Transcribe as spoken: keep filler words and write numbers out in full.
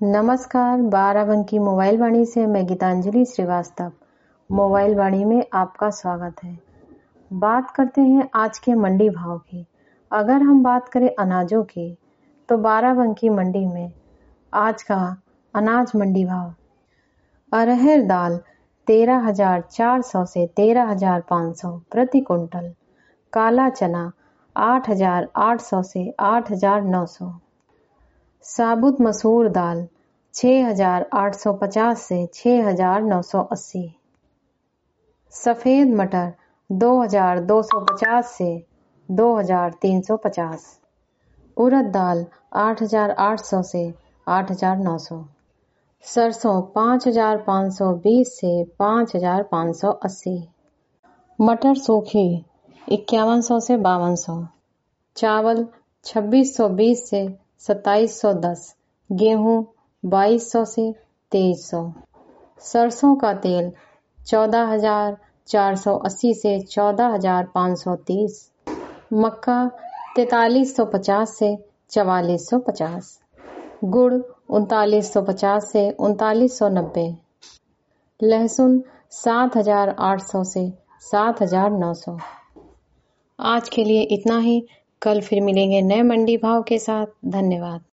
नमस्कार, बाराबंकी मोबाइल वाणी से मैं गीतांजलि श्रीवास्तव मोबाइल वाणी में आपका स्वागत है। बात करते हैं आज के मंडी भाव की। अगर हम बात करें अनाजों की तो बाराबंकी मंडी में आज का अनाज मंडी भाव अरहर दाल तेरह हजार चार सौ से तेरह हजार पाँच सौ प्रति कुंटल, काला चना आठ हजार आठ सौ से आठ हजार नौ सौ, साबुत मसूर दाल छह हजार आठ सौ पचास से छह हजार नौ सौ अस्सी, सफेद मटर दो हजार दो सौ पचास से दो हजार तीन सौ पचास, उड़द दाल आठ हजार आठ सौ से आठ हजार नौ सौ, सरसों पाँच हजार पाँच सौ बीस से पाँच हजार पाँच सौ अस्सी, मटर सूखी इक्यावन सौ से बावन सौ, चावल छब्बीस सौ बीस से सत्ताईस सौ दस, गेहूं बाईस सौ से तेईस सौ, सरसों का तेल चौदह हजार चार सौ अस्सी से चौदह हजार पाँच सौ तीस, मक्का तैतालीस सौ पचास से चवालीस सौ पचास, गुड़ उनतालीस सौ पचास से उनतालीस सौ नब्बे, लहसुन सात हजार आठ सौ से सात हजार नौ सौ। आज के लिए इतना ही। कल फिर मिलेंगे नए मंडी भाव के साथ। धन्यवाद।